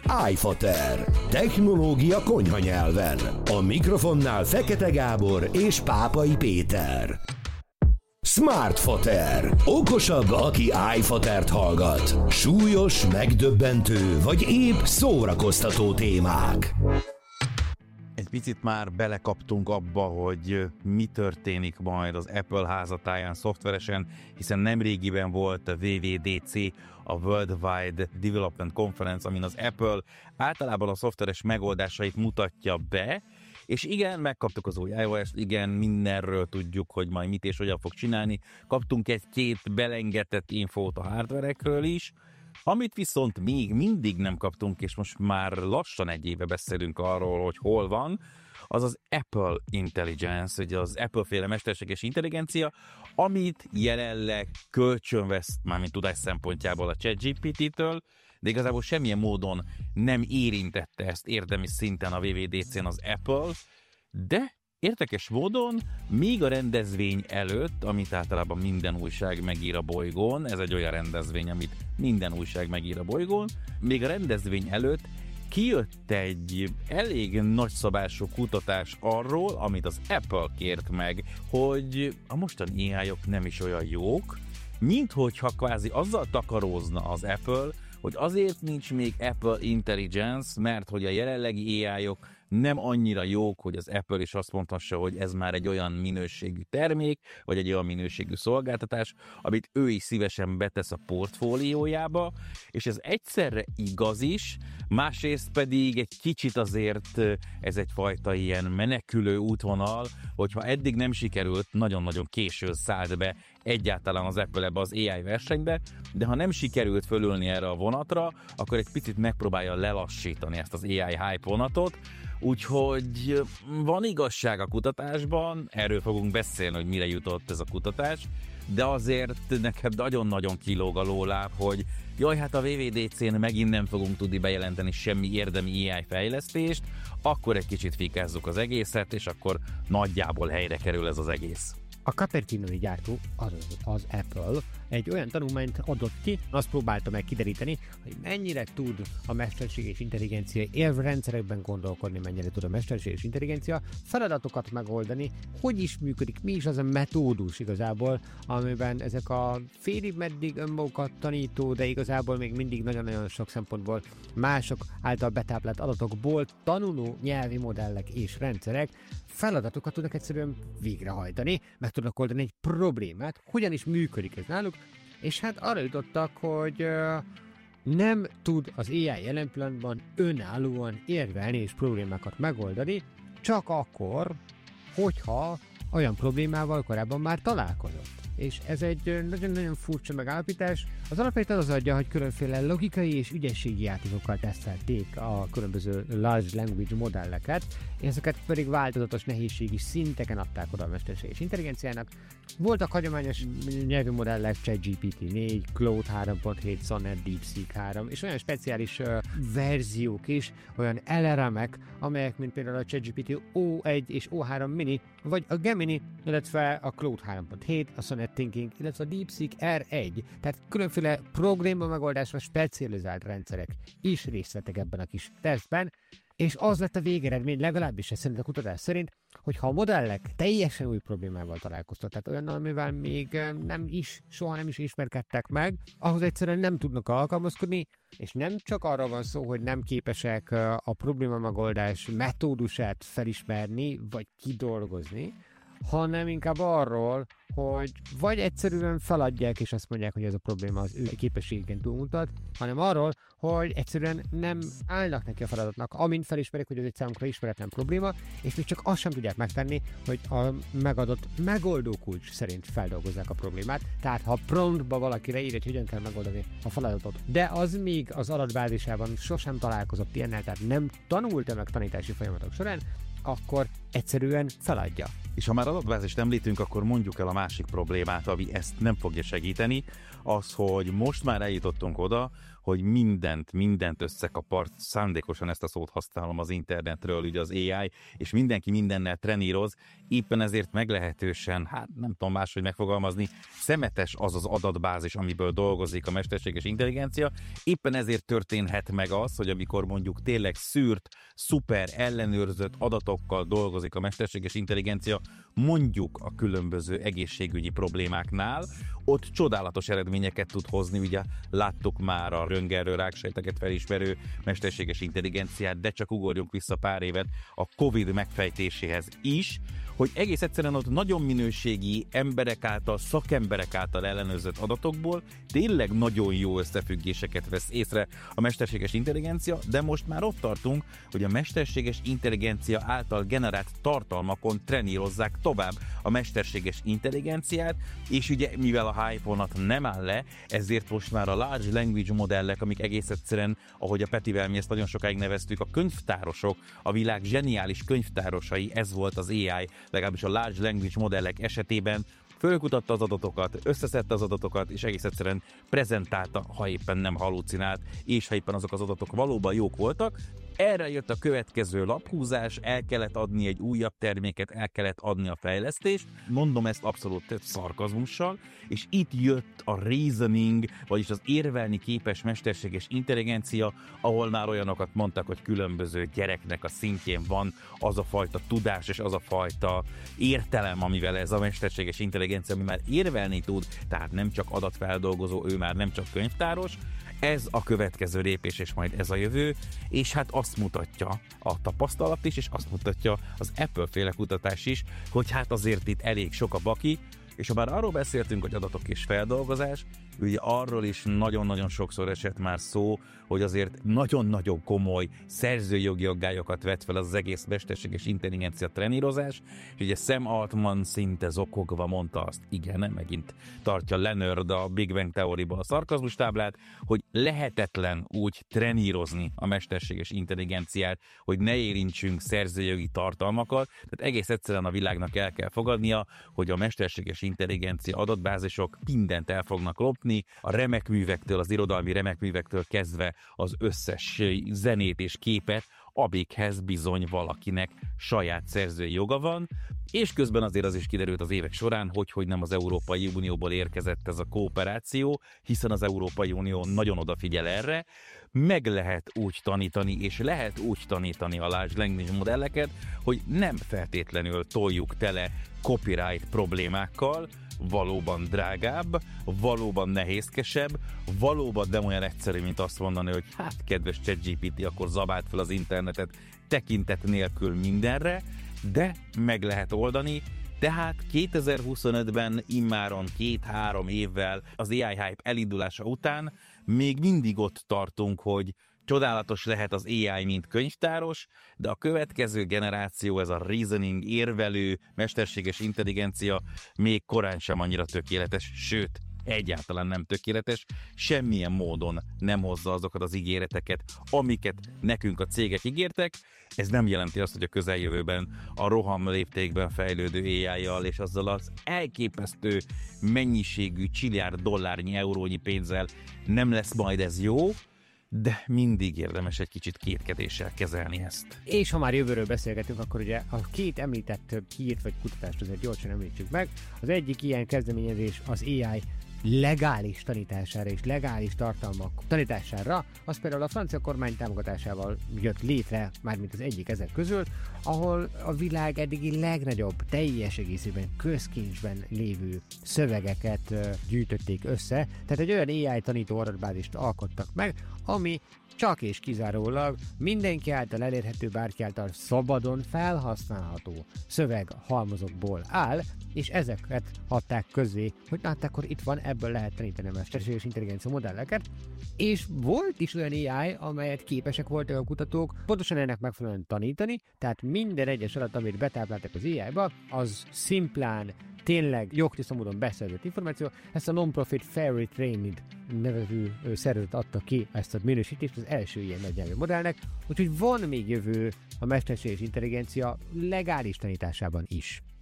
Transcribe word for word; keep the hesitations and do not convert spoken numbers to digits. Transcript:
iFater. Technológia konyha nyelven. A mikrofonnál Fekete Gábor és Pápai Péter. Smartfater. Okosabb, aki iFatert hallgat. Súlyos, megdöbbentő, vagy épp szórakoztató témák. Egy picit már belekaptunk abba, hogy mi történik majd az Apple házatáján szoftveresen, hiszen nemrégiben volt a dupla vé vé dé cé, a Worldwide Development Conference, amin az Apple általában a szoftveres megoldásait mutatja be, és igen, megkaptuk az új iOS-t, igen, mindenről tudjuk, hogy majd mit és hogyan fog csinálni. Kaptunk egy-két belengetett infót a hardverekről is, amit viszont még mindig nem kaptunk, és most már lassan egy éve beszélünk arról, hogy hol van, az az Apple Intelligence, ugye az Apple-féle mesterséges intelligencia, amit jelenleg kölcsönvesz, mármint tudás szempontjából a ChatGPT-től, de igazából semmilyen módon nem érintette ezt érdemi szinten a dupla vé vé dé cén az Apple, de érdekes módon még a rendezvény előtt, amit általában minden újság megír a bolygón, ez egy olyan rendezvény, amit minden újság megír a bolygón, még a rendezvény előtt kijött egy elég nagyszabású kutatás arról, amit az Apple kért meg, hogy a mostani á í-ok nem is olyan jók, minthogyha kvázi azzal takarózna az Apple, hogy azért nincs még Apple Intelligence, mert hogy a jelenlegi á í-ok nem annyira jók, hogy az Apple is azt mondhassa, hogy ez már egy olyan minőségű termék, vagy egy olyan minőségű szolgáltatás, amit ő is szívesen betesz a portfóliójába, és ez egyszerre igaz is, másrészt pedig egy kicsit azért ez egyfajta ilyen menekülő útvonal, hogyha eddig nem sikerült, nagyon-nagyon későn szállt be egyáltalán az Apple ebbe az á í versenybe, de ha nem sikerült fölülni erre a vonatra, akkor egy picit megpróbálja lelassítani ezt az á í hype vonatot, úgyhogy van igazság a kutatásban, erről fogunk beszélni, hogy mire jutott ez a kutatás, de azért nekem nagyon-nagyon kilóg a lóláb, hogy jaj, hát a dupla vé vé dé cén megint nem fogunk tudni bejelenteni semmi érdemi á í fejlesztést, akkor egy kicsit fikázzuk az egészet, és akkor nagyjából helyre kerül ez az egész. A Cupertino-i gyártó, az, az Apple, egy olyan tanulmányt adott ki, azt próbálta meg kideríteni, hogy mennyire tud a mesterséges intelligencia érvrendszerekben gondolkodni, mennyire tud a mesterséges intelligencia feladatokat megoldani, hogy is működik, mi is az a metódus igazából, amiben ezek a félig meddig önmagukat tanító, de igazából még mindig nagyon-nagyon sok szempontból mások által betáplált adatokból tanuló nyelvi modellek és rendszerek feladatokat tudnak egyszerűen végrehajtani, meg tudnak oldani egy problémát, hogyan is működik ez náluk, és hát arra jutottak, hogy uh, nem tud az á í jelen pillanatban önállóan érvelni és problémákat megoldani, csak akkor, hogyha olyan problémával korábban már találkozott. És ez egy nagyon-nagyon furcsa megállapítás. Az alapját az adja, hogy különféle logikai és ügyességi játékokkal tesztelték a különböző large language modelleket, és ezeket pedig változatos nehézségi szinteken adták oda a mesterséges intelligenciának. Voltak hagyományos nyelvi modellek, ChatGPT négy, Claude három pont hét, Sonnet, DeepSeek három, és olyan speciális uh, verziók is, olyan el er em-ek, amelyek, mint például a ChatGPT o egy és o három mini, vagy a Gemini, illetve a Claude három pont hét, a Sonnet Thinking, illetve a DeepSeek er egy, tehát különféle probléma megoldásra specializált rendszerek is részt vettek ebben a kis tesztben, és az lett a végeredmény, legalábbis ez szerint a kutatás szerint, hogy ha a modellek teljesen új problémával találkoztak, tehát olyan, amivel még nem is, soha nem is ismerkedtek meg, ahhoz egyszerűen nem tudnak alkalmazkodni, és nem csak arra van szó, hogy nem képesek a probléma megoldás metódusát felismerni, vagy kidolgozni, hanem inkább arról, hogy vagy egyszerűen feladják, és azt mondják, hogy ez a probléma az ő képességén túlmutat, hanem arról, hogy egyszerűen nem állnak neki a feladatnak, amint felismerik, hogy ez egy számukra ismeretlen probléma, és még csak azt sem tudják megtenni, hogy a megadott megoldó kulcs szerint feldolgozzák a problémát. Tehát ha promptba valaki leír, hogy hogyan kell megoldani a feladatot, de az még az adatbázisában sosem találkozott ilyennel, tehát nem tanulta meg tanítási folyamatok során, akkor egyszerűen feladja. És ha már adatbázist említünk, akkor mondjuk el a másik problémát, ami ezt nem fogja segíteni, az, hogy most már eljutottunk oda, hogy mindent, mindent összekapart, szándékosan ezt a szót használom az internetről, ugye az á i, és mindenki mindennel treníroz, éppen ezért meglehetősen, hát nem tudom máshogy megfogalmazni, szemetes az az adatbázis, amiből dolgozik a mesterséges intelligencia, éppen ezért történhet meg az, hogy amikor mondjuk tényleg szűrt, szuper ellenőrzött adatokkal dolgozik a mesterséges intelligencia, mondjuk a különböző egészségügyi problémáknál, ott csodálatos eredményeket tud hozni, ugye láttuk már a röntgenről ráksejteket felismerő mesterséges intelligenciát, de csak ugorjunk vissza pár évet a Covid megfejtéséhez is, hogy egész egyszerűen ott nagyon minőségi emberek által, szakemberek által ellenőrzött adatokból tényleg nagyon jó összefüggéseket vesz észre a mesterséges intelligencia, de most már ott tartunk, hogy a mesterséges intelligencia által generált tartalmakon trenírozzák tovább a mesterséges intelligenciát, és ugye mivel a hype vonat nem áll le, ezért most már a large language modellek, amik egész egyszerűen, ahogy a Petivel mi ezt nagyon sokáig neveztük, a könyvtárosok, a világ zseniális könyvtárosai, ez volt az á i, legalábbis a large language modellek esetében, fölkutatta az adatokat, összeszedte az adatokat, és egész egyszerűen prezentálta, ha éppen nem halucinált, és ha éppen azok az adatok valóban jók voltak. Erre jött a következő laphúzás, el kellett adni egy újabb terméket, el kellett adni a fejlesztést. Mondom ezt abszolút szarkazmussal, és itt jött a reasoning, vagyis az érvelni képes mesterséges intelligencia, ahol már olyanokat mondtak, hogy különböző gyereknek a szintjén van az a fajta tudás és az a fajta értelem, amivel ez a mesterséges intelligencia, ami már érvelni tud, tehát nem csak adatfeldolgozó, ő már nem csak könyvtáros. Ez a következő lépés, és majd ez a jövő, és hát azt mutatja a tapasztalat is, és azt mutatja az Apple-féle kutatás is, hogy hát azért itt elég sok a baki, és ha már arról beszéltünk, hogy adatok és feldolgozás, ugye arról is nagyon-nagyon sokszor esett már szó, hogy azért nagyon-nagyon komoly szerzőjogi aggályokat vet fel az egész mesterséges intelligencia trenírozás, és ugye Sam Altman szinte zokogva mondta azt, igen, megint tartja Leonard a Big Bang teóriból a szarkazmus táblát, hogy lehetetlen úgy trenírozni a mesterséges intelligenciát, hogy ne érintsünk szerzőjogi tartalmakat, tehát egész egyszerűen a világnak el kell fogadnia, hogy a mesterséges intelligencia adatbázisok mindent el fognak lopni, a remekművektől, az irodalmi remekművektől kezdve az összes zenét és képet, amikhez bizony valakinek saját szerzői joga van, és közben azért az is kiderült az évek során, hogy, hogy nem az Európai Unióból érkezett ez a kooperáció, hiszen az Európai Unió nagyon odafigyel erre, meg lehet úgy tanítani, és lehet úgy tanítani a large language modelleket, hogy nem feltétlenül toljuk tele copyright problémákkal, valóban drágább, valóban nehézkesebb, valóban nem olyan egyszerű, mint azt mondani, hogy hát kedves ChatGPT, akkor zabáld fel az internetet tekintet nélkül mindenre, de meg lehet oldani. Tehát kétezer-huszonötben immáron két-három évvel az á i hype elindulása után még mindig ott tartunk, hogy csodálatos lehet az á i, mint könyvtáros, de a következő generáció, ez a reasoning, érvelő, mesterséges intelligencia még korán sem annyira tökéletes, sőt, egyáltalán nem tökéletes, semmilyen módon nem hozza azokat az ígéreteket, amiket nekünk a cégek ígértek. Ez nem jelenti azt, hogy a közeljövőben a roham léptékben fejlődő á i-jal és azzal az elképesztő mennyiségű csilliárd dollárnyi, eurónyi pénzzel nem lesz majd ez jó, de mindig érdemes egy kicsit kétkedéssel kezelni ezt. És ha már jövőről beszélgetünk, akkor ugye a két említett hírt vagy kutatást azért gyorsan említsük meg. Az egyik ilyen kezdeményezés az á i legális tanítására és legális tartalmak tanítására, az például a francia kormány támogatásával jött létre, mármint az egyik ezek közül, ahol a világ eddigi legnagyobb, teljes egészében közkincsben lévő szövegeket gyűjtötték össze, tehát egy olyan á i tanító adatbázist alkottak meg, ami csak és kizárólag mindenki által elérhető, bárki által szabadon felhasználható szöveghalmazokból áll, és ezeket adták közé, hogy hát akkor itt van, ebből lehet tanítani a mesterséges intelligencia modelleket, és volt is olyan á i, amelyet képesek voltak a kutatók pontosan ennek megfelelően tanítani, tehát minden egyes adat, amit betápláltak az á i-ba, az szimplán tényleg jogtiszta módon beszerzett információ. Ezt a non-profit Fairy Training nevező szervezet adta ki ezt a minősítést az első ilyen nagynyelvű modellnek, úgyhogy van még jövő a mesterséges intelligencia legális tanításában is.